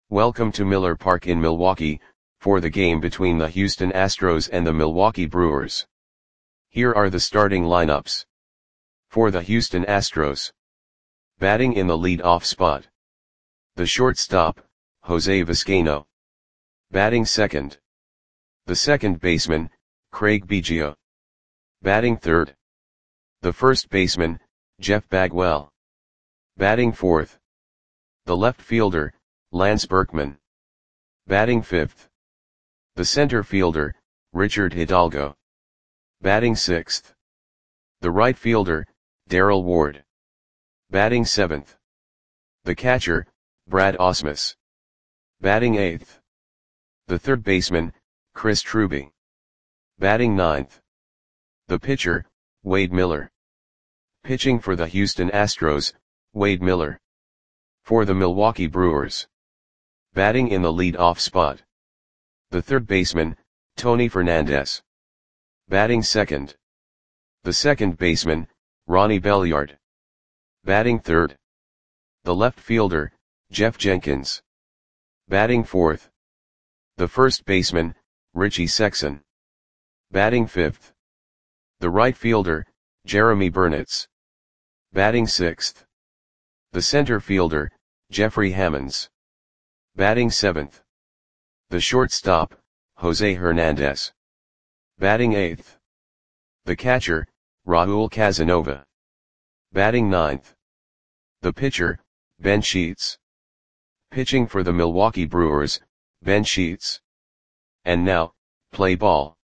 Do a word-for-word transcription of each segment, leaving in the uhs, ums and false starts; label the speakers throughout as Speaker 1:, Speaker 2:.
Speaker 1: Welcome to Miller Park in Milwaukee, for the game between the Houston Astros and the Milwaukee Brewers. Here are the starting lineups. For the Houston Astros. Batting in the lead-off spot. The shortstop, Jose Vizcaino. Batting second. The second baseman, Craig Biggio. Batting third. The first baseman, Jeff Bagwell. Batting fourth. The left fielder, Lance Berkman. Batting fifth. The center fielder, Richard Hidalgo. Batting sixth. The right fielder, Darrell Ward. Batting seventh. The catcher, Brad Ausmus. Batting eighth. The third baseman, Chris Truby. Batting ninth. The pitcher, Wade Miller. Pitching for the Houston Astros, Wade Miller. For the Milwaukee Brewers. Batting in the lead-off spot. The third baseman, Tony Fernandez. Batting second. The second baseman, Ronnie Belliard. Batting third. The left fielder, Jeff Jenkins. Batting fourth. The first baseman, Richie Sexson. Batting fifth. The right fielder, Jeremy Burnitz. Batting sixth. The center fielder, Jeffrey Hammonds. Batting seventh. The shortstop, Jose Hernandez. Batting eighth. The catcher, Raul Casanova. Batting ninth. The pitcher, Ben Sheets. Pitching for the Milwaukee Brewers, Ben Sheets. And now, play ball.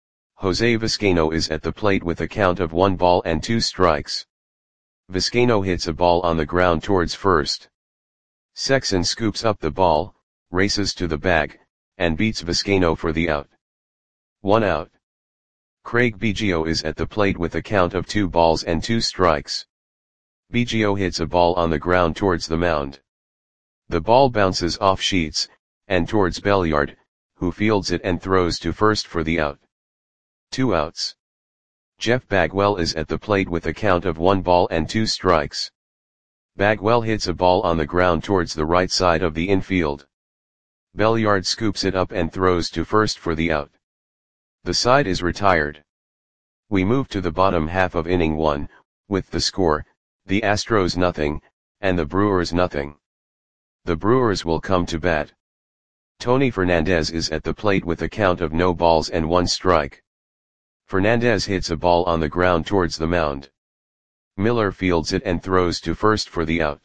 Speaker 1: Jose Vizcaino is at the plate with a count of one ball and two strikes. Vizcaino hits a ball on the ground towards first. Sexson scoops up the ball, races to the bag, and beats Vizcaino for the out. One out. Craig Biggio is at the plate with a count of two balls and two strikes. Biggio hits a ball on the ground towards the mound. The ball bounces off Sheets, and towards Belliard, who fields it and throws to first for the out. Two outs. Jeff Bagwell is at the plate with a count of one ball and two strikes. Bagwell hits a ball on the ground towards the right side of the infield. Belliard scoops it up and throws to first for the out. The side is retired. We move to the bottom half of inning one, with the score, the Astros nothing, and the Brewers nothing. The Brewers will come to bat. Tony Fernandez is at the plate with a count of no balls and one strike. Fernandez hits a ball on the ground towards the mound. Miller fields it and throws to first for the out.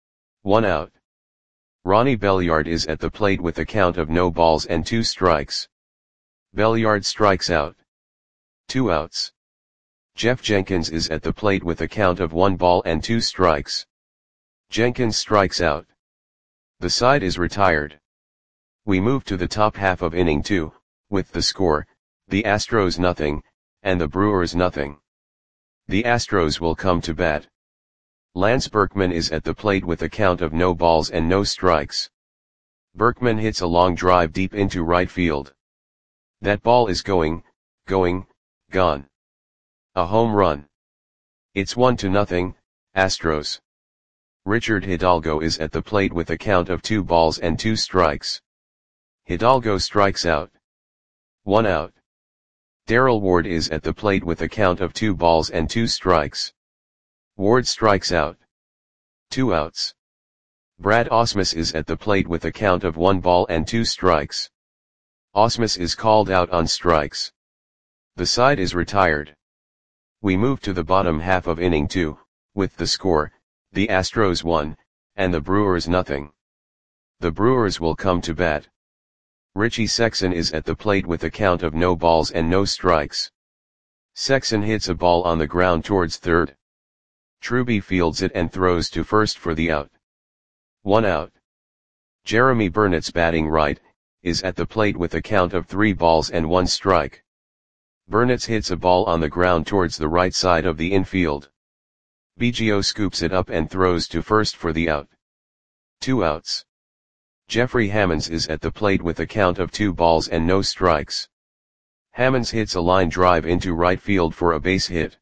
Speaker 1: One out. Ronnie Belliard is at the plate with a count of no balls and two strikes. Belliard strikes out. Two outs. Jeff Jenkins is at the plate with a count of one ball and two strikes. Jenkins strikes out. The side is retired. We move to the top half of inning two, with the score, the Astros nothing, and the Brewers nothing. The Astros will come to bat. Lance Berkman is at the plate with a count of no balls and no strikes. Berkman hits a long drive deep into right field. That ball is going, going, gone. A home run. It's one to nothing, Astros. Richard Hidalgo is at the plate with a count of two balls and two strikes. Hidalgo strikes out. One out. Darrell Ward is at the plate with a count of two balls and two strikes. Ward strikes out. Two outs. Brad Ausmus is at the plate with a count of one ball and two strikes. Ausmus is called out on strikes. The side is retired. We move to the bottom half of inning two, with the score, the Astros one, and the Brewers nothing. The Brewers will come to bat. Richie Sexson is at the plate with a count of no balls and no strikes. Sexson hits a ball on the ground towards third. Truby fields it and throws to first for the out. One out. Jeremy Burnitz, batting right, is at the plate with a count of three balls and one strike. Burnitz hits a ball on the ground towards the right side of the infield. Biggio scoops it up and throws to first for the out. Two outs. Jeffrey Hammonds is at the plate with a count of two balls and no strikes. Hammonds hits a line drive into right field for a base hit.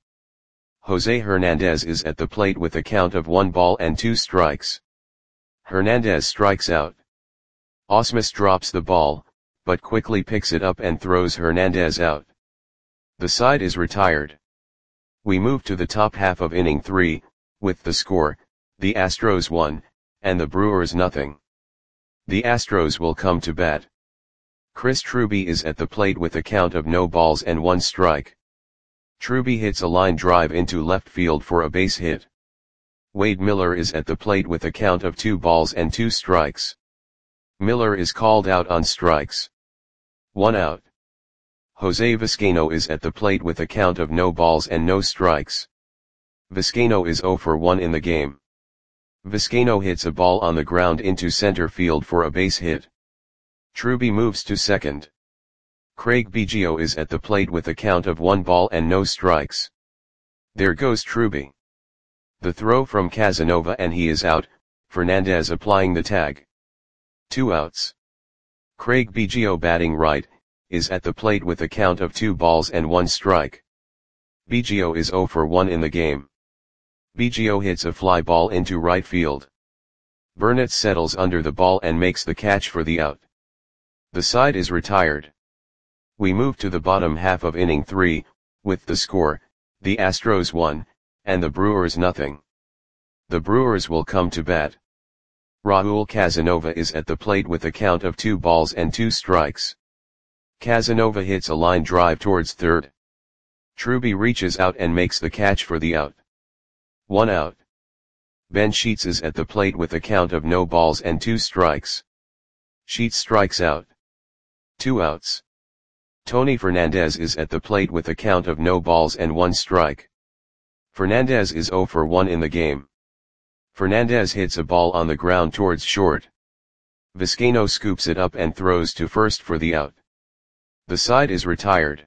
Speaker 1: Jose Hernandez is at the plate with a count of one ball and two strikes. Hernandez strikes out. Ausmus drops the ball, but quickly picks it up and throws Hernandez out. The side is retired. We move to the top half of inning three, with the score, the Astros one, and the Brewers nothing. The Astros will come to bat. Chris Truby is at the plate with a count of no balls and one strike. Truby hits a line drive into left field for a base hit. Wade Miller is at the plate with a count of two balls and two strikes. Miller is called out on strikes. One out. Jose Vizcaino is at the plate with a count of no balls and no strikes. Vizcaino is zero for one in the game. Vizcaino hits a ball on the ground into center field for a base hit. Truby moves to second. Craig Biggio is at the plate with a count of one ball and no strikes. There goes Truby. The throw from Casanova and he is out, Fernandez applying the tag. Two outs. Craig Biggio batting right, is at the plate with a count of two balls and one strike. Biggio is zero for one in the game. Biggio hits a fly ball into right field. Burnett settles under the ball and makes the catch for the out. The side is retired. We move to the bottom half of inning three, with the score, the Astros one, and the Brewers nothing. The Brewers will come to bat. Raul Casanova is at the plate with a count of two balls and two strikes. Casanova hits a line drive towards third. Truby reaches out and makes the catch for the out. One out. Ben Sheets is at the plate with a count of no balls and two strikes. Sheets strikes out. Two outs. Tony Fernandez is at the plate with a count of no balls and one strike. Fernandez is zero for one in the game. Fernandez hits a ball on the ground towards short. Vizcaino scoops it up and throws to first for the out. The side is retired.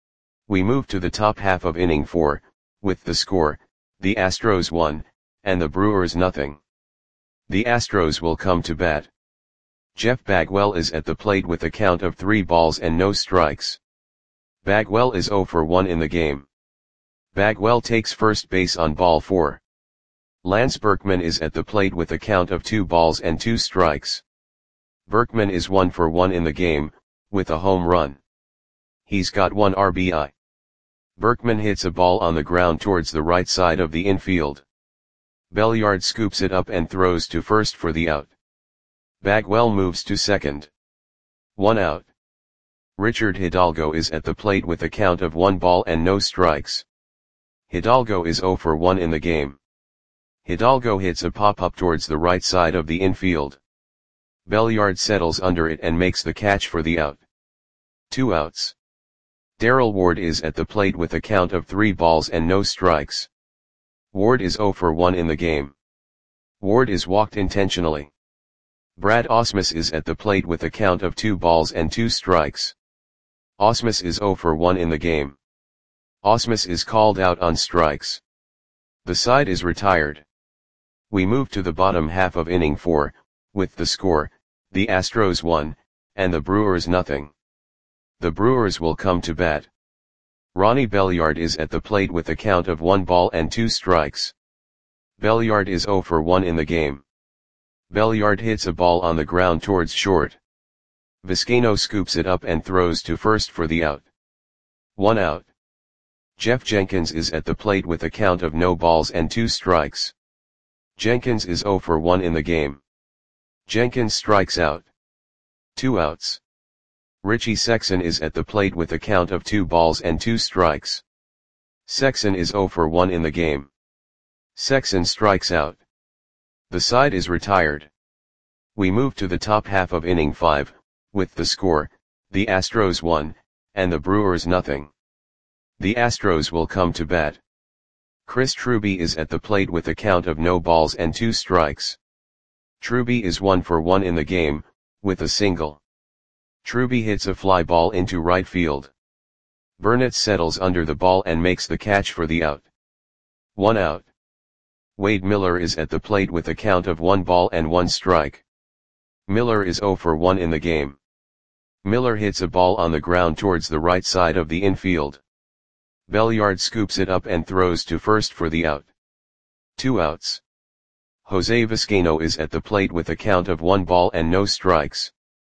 Speaker 1: We move to the top half of inning four, with the score, the Astros one, and the Brewers nothing. The Astros will come to bat. Jeff Bagwell is at the plate with a count of three balls and no strikes. Bagwell is zero for one in the game. Bagwell takes first base on ball four. Lance Berkman is at the plate with a count of two balls and two strikes. Berkman is one for one in the game, with a home run. He's got one R B I. Berkman hits a ball on the ground towards the right side of the infield. Belliard scoops it up and throws to first for the out. Bagwell moves to second. One out. Richard Hidalgo is at the plate with a count of one ball and no strikes. Hidalgo is zero for one in the game. Hidalgo hits a pop-up towards the right side of the infield. Belliard settles under it and makes the catch for the out. Two outs. Darrell Ward is at the plate with a count of three balls and no strikes. Ward is zero for one in the game. Ward is walked intentionally. Brad Ausmus is at the plate with a count of two balls and two strikes. Ausmus is zero for one in the game. Ausmus is called out on strikes. The side is retired. We move to the bottom half of inning four, with the score, the Astros one, and the Brewers nothing. The Brewers will come to bat. Ronnie Belliard is at the plate with a count of one ball and two strikes. Belliard is zero for one in the game. Belliard hits a ball on the ground towards short. Vizcaino scoops it up and throws to first for the out. One out. Jeff Jenkins is at the plate with a count of no balls and two strikes. Jenkins is zero for one in the game. Jenkins strikes out. Two outs. Richie Sexson is at the plate with a count of two balls and two strikes. Sexson is zero for one in the game. Sexson strikes out. The side is retired. We move to the top half of inning five, with the score, the Astros one, and the Brewers nothing. The Astros will come to bat. Chris Truby is at the plate with a count of no balls and two strikes. Truby is one for one in the game, with a single. Truby hits a fly ball into right field. Burnett settles under the ball and makes the catch for the out. One out. Wade Miller is at the plate with a count of one ball and one strike. Miller is zero for one in the game. Miller hits a ball on the ground towards the right side of the infield. Belliard scoops it up and throws to first for the out. Two outs. Jose Vizcaino is at the plate with a count of one ball and no strikes.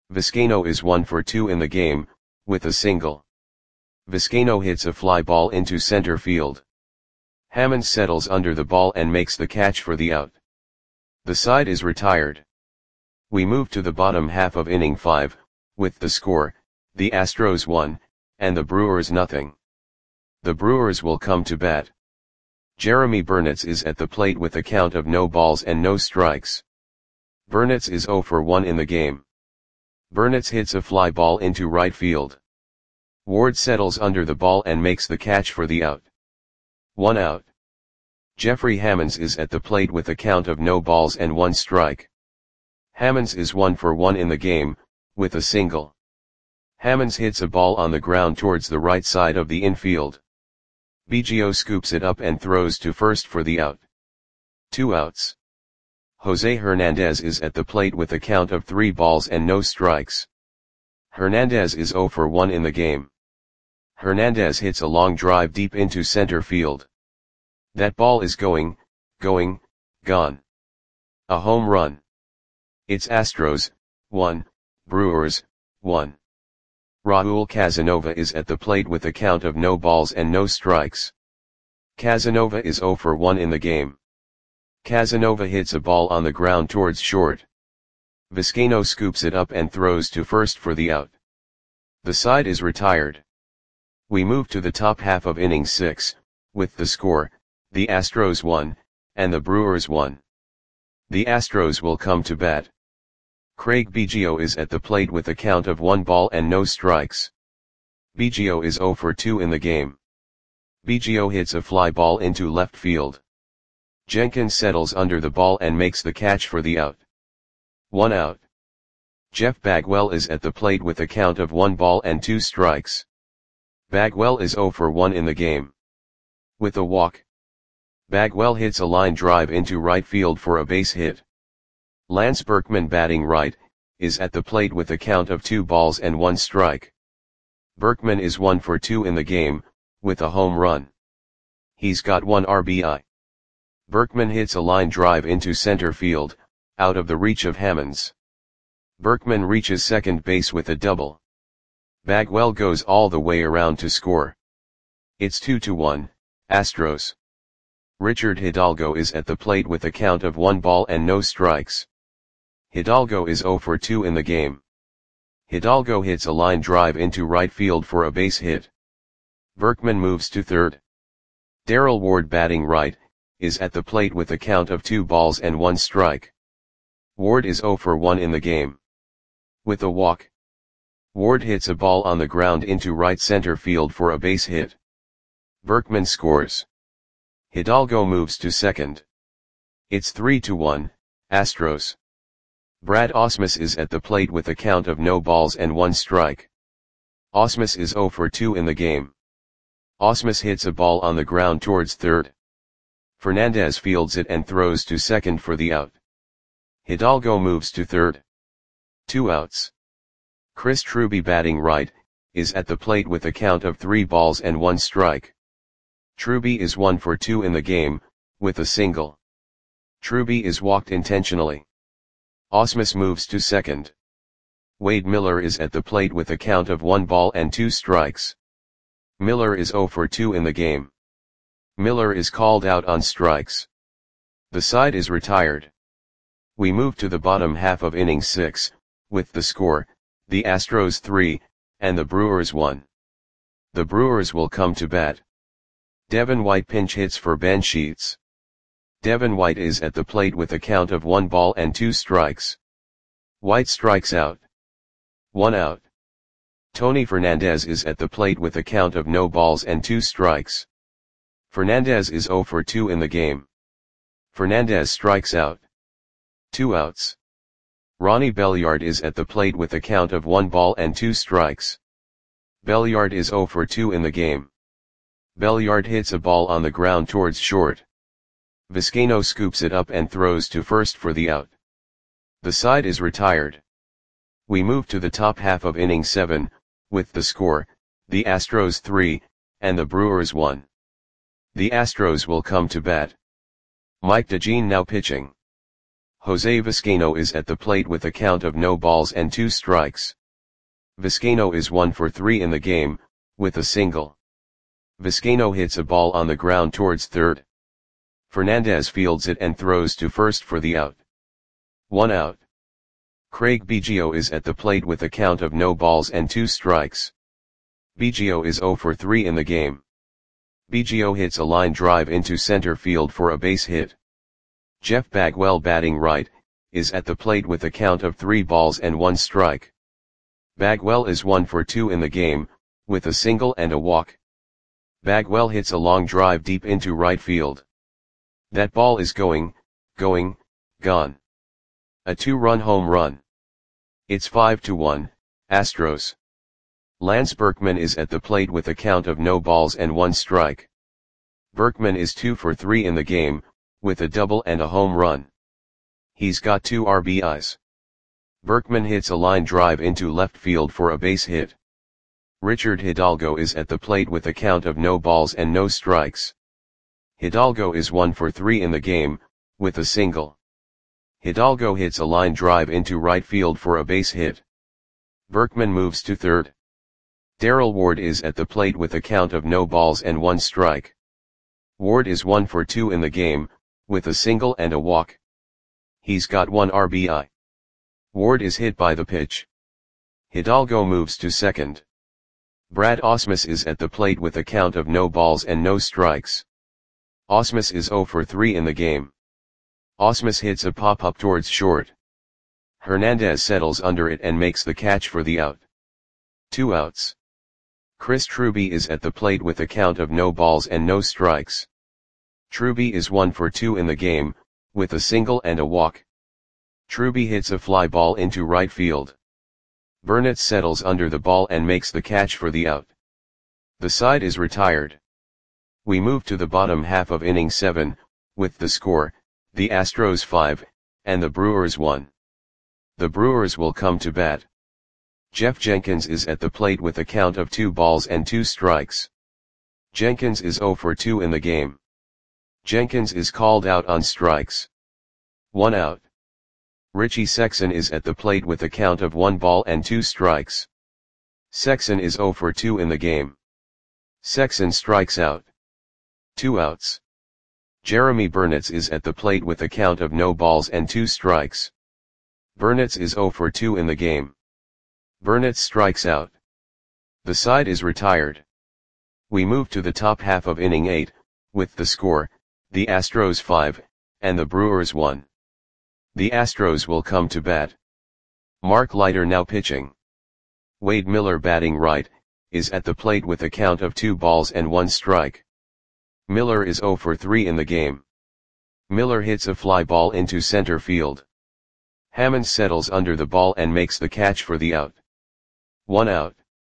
Speaker 1: Vizcaino is one for two in the game, with a single. Vizcaino hits a fly ball into center field. Hammonds settles under the ball and makes the catch for the out. The side is retired. We move to the bottom half of inning five, with the score, the Astros one, and the Brewers nothing. The Brewers will come to bat. Jeremy Burnitz is at the plate with a count of no balls and no strikes. Burnitz is zero for one in the game. Burnitz hits a fly ball into right field. Ward settles under the ball and makes the catch for the out. One out. Jeffrey Hammonds is at the plate with a count of no balls and one strike. Hammonds is one for one in the game, with a single. Hammonds hits a ball on the ground towards the right side of the infield. Biggio scoops it up and throws to first for the out. Two outs. Jose Hernandez is at the plate with a count of three balls and no strikes. Hernandez is zero for one in the game. Hernandez hits a long drive deep into center field. That ball is going, going, gone. A home run. It's Astros, one, Brewers, one. Raul Casanova is at the plate with a count of no balls and no strikes. Casanova is zero for one in the game. Casanova hits a ball on the ground towards short. Vizcaino scoops it up and throws to first for the out. The side is retired. We move to the top half of inning six, with the score, the Astros one, and the Brewers one. The Astros will come to bat. Craig Biggio is at the plate with a count of one ball and no strikes. Biggio is zero for two in the game. Biggio hits a fly ball into left field. Jenkins settles under the ball and makes the catch for the out. One out. Jeff Bagwell is at the plate with a count of one ball and two strikes. Bagwell is zero for one in the game. With a walk. Bagwell hits a line drive into right field for a base hit. Lance Berkman, batting right, is at the plate with a count of two balls and one strike. Berkman is one for two in the game, with a home run. He's got one R B I. Berkman hits a line drive into center field, out of the reach of Hammonds. Berkman reaches second base with a double. Bagwell goes all the way around to score. It's two to one, Astros. Richard Hidalgo is at the plate with a count of one ball and no strikes. Hidalgo is zero for two in the game. Hidalgo hits a line drive into right field for a base hit. Berkman moves to third. Darrell Ward, batting right, is at the plate with a count of two balls and one strike. Ward is zero for one in the game. With a walk. Ward hits a ball on the ground into right center field for a base hit. Berkman scores. Hidalgo moves to second. It's three to one, Astros. Brad Ausmus is at the plate with a count of no balls and one strike. Ausmus is zero for two in the game. Ausmus hits a ball on the ground towards third. Fernandez fields it and throws to second for the out. Hidalgo moves to third. Two outs. Chris Truby, batting right, is at the plate with a count of three balls and one strike. Truby is one for two in the game, with a single. Truby is walked intentionally. Ausmus moves to second. Wade Miller is at the plate with a count of one ball and two strikes. Miller is zero for two in the game. Miller is called out on strikes. The side is retired. We move to the bottom half of inning six, with the score, the Astros three, and the Brewers one. The Brewers will come to bat. Devin White pinch hits for Ben Sheets. Devin White is at the plate with a count of one ball and two strikes. White strikes out. One out. Tony Fernandez is at the plate with a count of no balls and two strikes. Fernandez is zero for two in the game. Fernandez strikes out. Two outs. Ronnie Belliard is at the plate with a count of one ball and two strikes. Belliard is zero for two in the game. Belliard hits a ball on the ground towards short. Vizcaino scoops it up and throws to first for the out. The side is retired. We move to the top half of inning seven, with the score, the Astros three, and the Brewers one. The Astros will come to bat. Mike DeJean now pitching. Jose Vizcaino is at the plate with a count of no balls and two strikes. Vizcaino is one for three in the game, with a single. Vizcaino hits a ball on the ground towards third. Fernandez fields it and throws to first for the out. One out. Craig Biggio is at the plate with a count of no balls and two strikes. Biggio is zero for three in the game. Biggio hits a line drive into center field for a base hit. Jeff Bagwell, batting right, is at the plate with a count of three balls and one strike. Bagwell is one for two in the game, with a single and a walk. Bagwell hits a long drive deep into right field. That ball is going, going, gone. A two-run home run. It's five to one, Astros. Lance Berkman is at the plate with a count of no balls and one strike. Berkman is two for three in the game, with a double and a home run. He's got two R B Is. Berkman hits a line drive into left field for a base hit. Richard Hidalgo is at the plate with a count of no balls and no strikes. Hidalgo is one for three in the game, with a single. Hidalgo hits a line drive into right field for a base hit. Berkman moves to third. Darrell Ward is at the plate with a count of no balls and one strike. Ward is one for two in the game, with a single and a walk. He's got one R B I. Ward is hit by the pitch. Hidalgo moves to second. Brad Ausmus is at the plate with a count of no balls and no strikes. Ausmus is zero for three in the game. Ausmus hits a pop-up towards short. Hernandez settles under it and makes the catch for the out. Two outs. Chris Truby is at the plate with a count of no balls and no strikes. Truby is one for two in the game, with a single and a walk. Truby hits a fly ball into right field. Burnett settles under the ball and makes the catch for the out. The side is retired. We move to the bottom half of inning seven, with the score, the Astros five, and the Brewers one. The Brewers will come to bat. Jeff Jenkins is at the plate with a count of two balls and two strikes. Jenkins is zero for two in the game. Jenkins is called out on strikes. One out. Richie Sexson is at the plate with a count of one ball and two strikes. Sexson is zero for two in the game. Sexson strikes out. Two outs. Jeremy Burnitz is at the plate with a count of no balls and two strikes. Burnitz is zero for two in the game. Burnitz strikes out. The side is retired. We move to the top half of inning eight, with the score, the Astros five, and the Brewers one. The Astros will come to bat. Mark Leiter now pitching. Wade Miller, batting right, is at the plate with a count of two balls and one strike. Miller is zero for three in the game. Miller hits a fly ball into center field. Hammonds settles under the ball and makes the catch for the out. One out.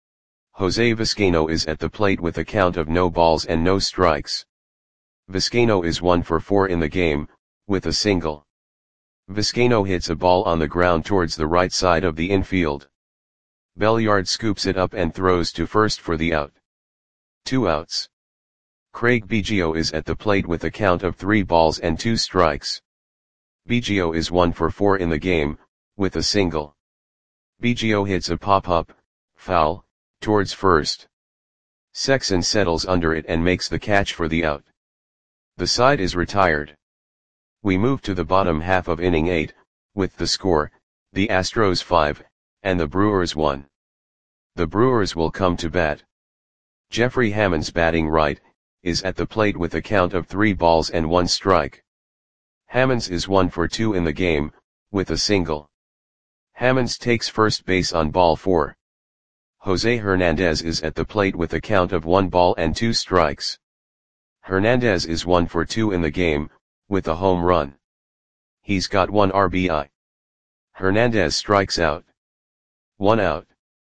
Speaker 1: Jose Vizcaino is at the plate with a count of no balls and no strikes. Vizcaino is one for four in the game, with a single. Vizcaino hits a ball on the ground towards the right side of the infield. Belliard scoops it up and throws to first for the out. Two outs. Craig Biggio is at the plate with a count of three balls and two strikes. Biggio is one for four in the game, with a single. Biggio hits a pop-up, foul, towards first. Sexson settles under it and makes the catch for the out. The side is retired. We move to the bottom half of inning eight, with the score, the Astros five, and the Brewers one. The Brewers will come to bat. Jeffrey Hammonds, batting right, is at the plate with a count of three balls and one strike. Hammonds is one for two in the game, with a single. Hammonds takes first base on ball four. Jose Hernandez is at the plate with a count of one ball and two strikes. Hernandez is one for two in the game, with a home run. He's got one R B I. Hernandez strikes out. One out.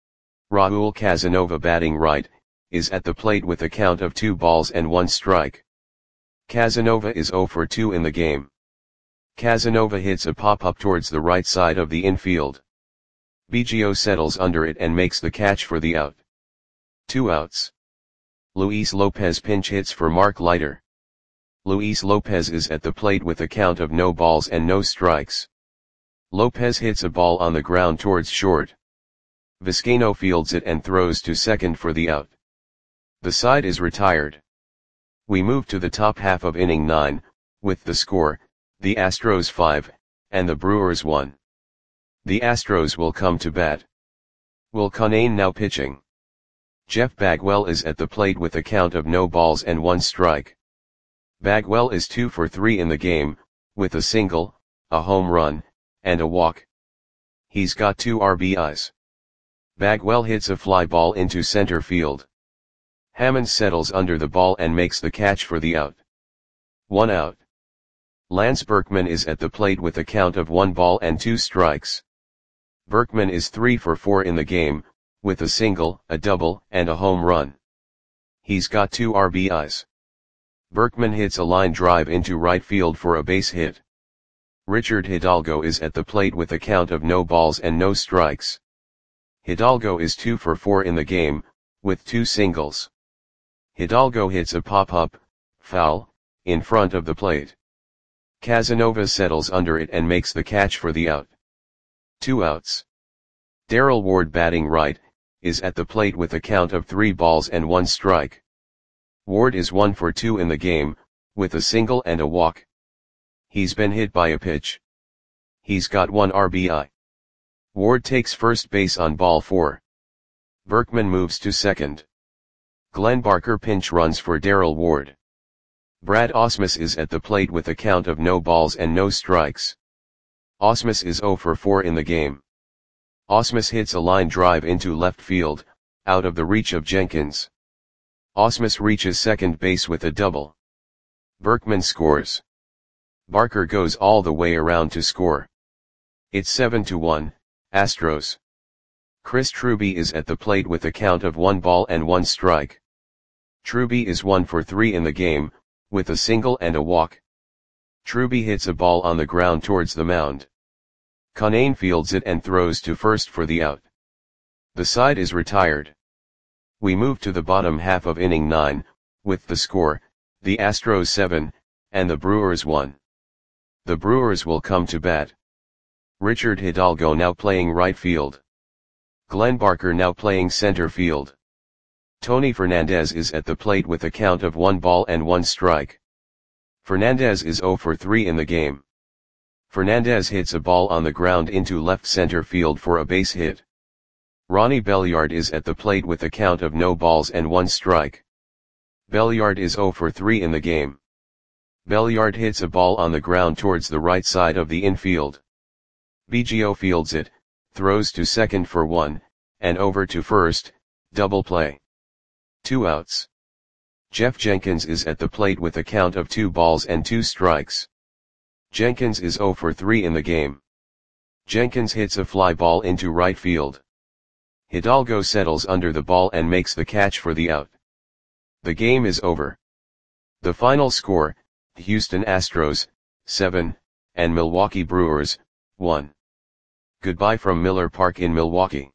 Speaker 1: Raul Casanova, batting right, is at the plate with a count of two balls and one strike. Casanova is zero for two in the game. Casanova hits a pop-up towards the right side of the infield. Biggio settles under it and makes the catch for the out. Two outs. Luis Lopez pinch hits for Mark Leiter. Luis Lopez is at the plate with a count of no balls and no strikes. Lopez hits a ball on the ground towards short. Vizcaino fields it and throws to second for the out. The side is retired. We move to the top half of inning nine, with the score, the Astros five, and the Brewers one. The Astros will come to bat. Will Cunnane now pitching. Jeff Bagwell is at the plate with a count of no balls and one strike. Bagwell is two for three in the game, with a single, a home run, and a walk. He's got two R B Is. Bagwell hits a fly ball into center field. Hammond settles under the ball and makes the catch for the out. One out. Lance Berkman is at the plate with a count of one ball and two strikes. Berkman is three for four in the game, with a single, a double, and a home run. He's got two R B Is. Berkman hits a line drive into right field for a base hit. Richard Hidalgo is at the plate with a count of no balls and no strikes. Hidalgo is two for four in the game, with two singles. Hidalgo hits a pop-up, foul, in front of the plate. Casanova settles under it and makes the catch for the out. Two outs. Darrell Ward, batting right, is at the plate with a count of three balls and one strike. Ward is one for two in the game, with a single and a walk. He's been hit by a pitch. He's got one R B I. Ward takes first base on ball four. Berkman moves to second. Glenn Barker pinch runs for Darrell Ward. Brad Ausmus is at the plate with a count of no balls and no strikes. Ausmus is zero for four in the game. Ausmus hits a line drive into left field, out of the reach of Jenkins. Ausmus reaches second base with a double. Berkman scores. Barker goes all the way around to score. It's seven to one, Astros. Chris Truby is at the plate with a count of one ball and one strike. Truby is one for three in the game, with a single and a walk. Truby hits a ball on the ground towards the mound. Cunnane fields it and throws to first for the out. The side is retired. We move to the bottom half of inning nine, with the score, the Astros seven, and the Brewers one. The Brewers will come to bat. Richard Hidalgo now playing right field. Glenn Barker now playing center field. Tony Fernandez is at the plate with a count of one ball and one strike. Fernandez is zero for three in the game. Fernandez hits a ball on the ground into left center field for a base hit. Ronnie Belliard is at the plate with a count of no balls and one strike. Belliard is zero for three in the game. Belliard hits a ball on the ground towards the right side of the infield. Biggio fields it, throws to second for one, and over to first, double play. Two outs. Jeff Jenkins is at the plate with a count of two balls and two strikes. Jenkins is zero for three in the game. Jenkins hits a fly ball into right field. Hidalgo settles under the ball and makes the catch for the out. The game is over. The final score, Houston Astros, seven, and Milwaukee Brewers, one. Goodbye from Miller Park in Milwaukee.